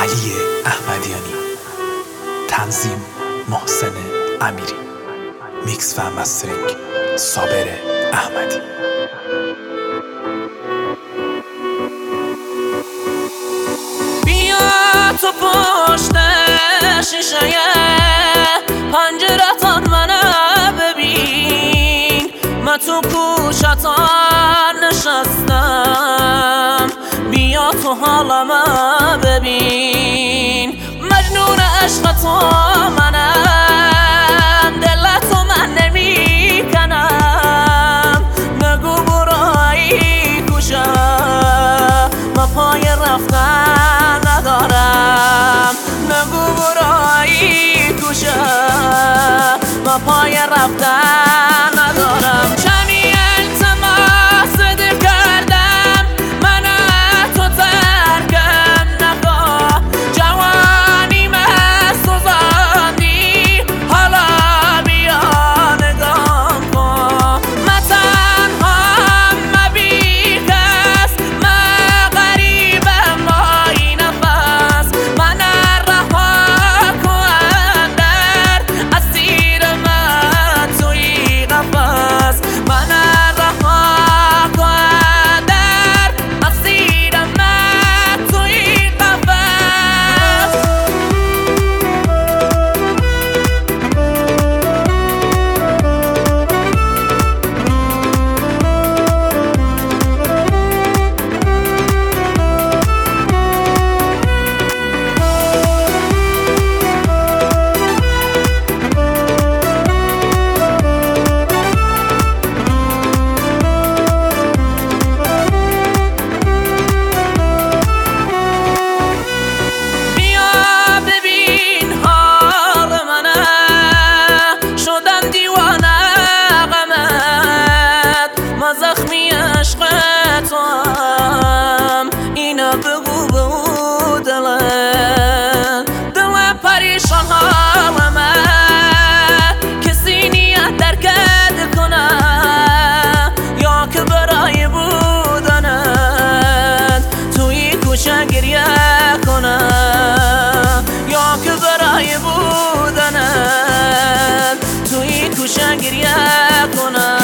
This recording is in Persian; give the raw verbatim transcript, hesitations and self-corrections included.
علی احمدیانی، تنظیم محسن امیری، میکس و مسترینگ صابر احمدی. بیا تو پشت شیشه پنجرتان منو ببین، من تو کوچتان نشستم، بیا تو حالمو ببین. مجنون عشق تو منم، دلتو من نمی کنم، نگو برای کجا، من پای رفتن ندارم، نگو برای کجا، من پای رفتن ندارم. چنی التماس دل کردم من تو ترکم نکن، جوانی مسوزاندی حالا بیا نگام کن. من تنهام من بی کس، من غریبم با این نفس، من رها کن در اسیر من توی قفس، من رها کن در اسیر من توی قفس. زخمی عشق تو هم اینا بگو بگو دلم، دلم پریشان حالمه، کسی نیت درکت کنه یا که برای بودنت توی کوچه گریه کنه، یا که برای بودنت توی کوچه گریه کنه.